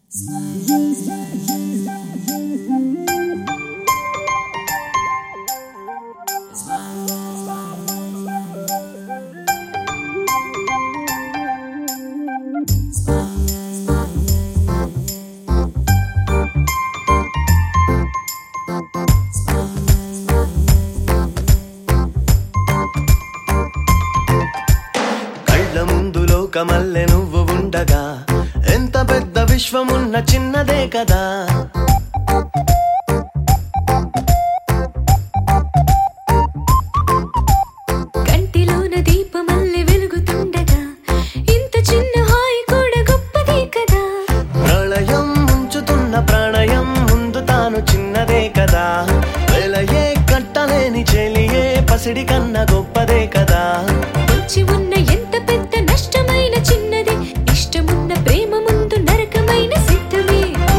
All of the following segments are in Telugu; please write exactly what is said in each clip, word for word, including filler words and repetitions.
కమల్లె నువ్వు ఉండగా ఎంత పెద్ద విశ్వమున్న చిన్నదే కదా. కంటిలోన దీపమల్లె వెలుగుతుండగా ఇంత చిన్న హాయి కూడా గొప్పదే కదా. ప్రళయం ముంచుతున్న ప్రాణయం ముందు తాను చిన్నదే కదా. వెలయే కట్టలేని చెలియే పసిడి కన్నా గొప్పదే కదా. వచ్చి ఉన్న ఎంత పెద్ద నష్టమైన చిన్నది ఇష్టమున్న ప్రేమ ముందు నరకమైన సిద్ధమే.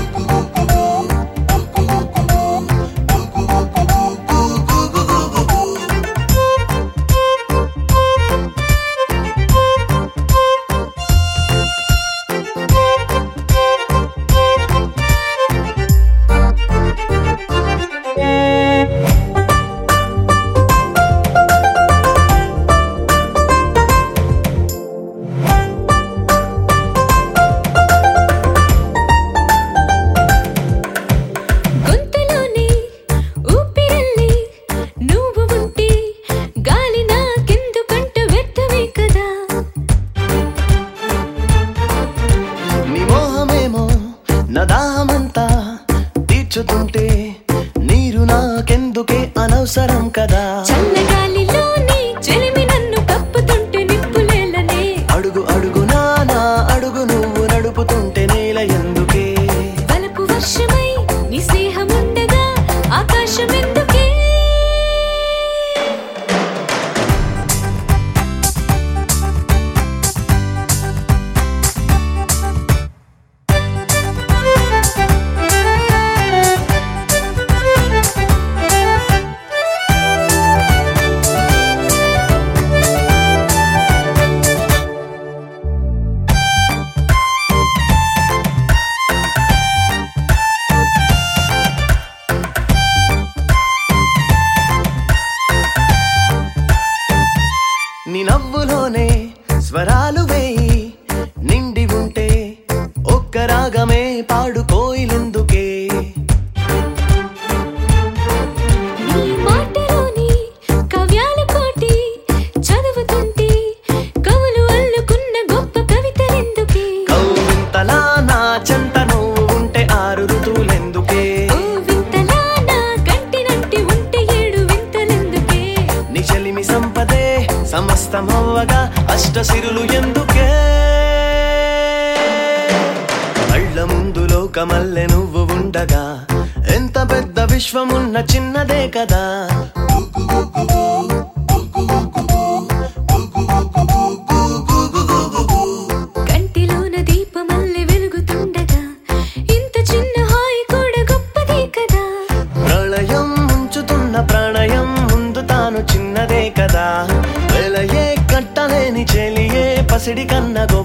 నదామంతా తీర్చుతుంటే నీరు నాకెందుకే అనవసరం కదా. చల్లగాలిలోని చెలిమి నన్ను కప్పుతుంటే నిప్పులేలనే. అడుగు అడుగు నానా అడుగు నువ్వు నడుపుతుంటే నేల ఎందుకే. బలపు వర్షమై నీ స్నేహముండగా ఆకాశం ఎందుకే. నీ నవ్వులోనే స్వరాలు వేయి నిండి ఉంటే ఒక్క రాగమే పాడుకోయిలెందుకే. నీ మాటలోని కవ్యాల కోటి చదువుతుంటే కవులు అల్లుకున్న గొప్ప కవితలెందుకే. కౌవింతలా నా చెంత నువ్వు ఉంటే ఆరు ఋతువులెందుకే. ఓ వింతలా నా కంటినంటి ఉంటే ఏడు వింతలెందుకే. నీ చెలిమి సంపదే సమస్తమవ్వగా అష్టసిరులు ఎందుకే. కళ్ళ ముందు లోకమల్లె నువ్వు ఉండగా ఎంత పెద్ద విశ్వమున్న చిన్నదే కదా. కంటిలోన దీపమల్లె వెలుగుతుండగా ఇంత చిన్న హాయి కూడా గొప్పదే కదా. ప్రళయం ముంచుతున్న ప్రాణయం ముందు తాను చిన్నదే కదా. వెలయే కట్టలేని చెలియే పసిడి కన్నా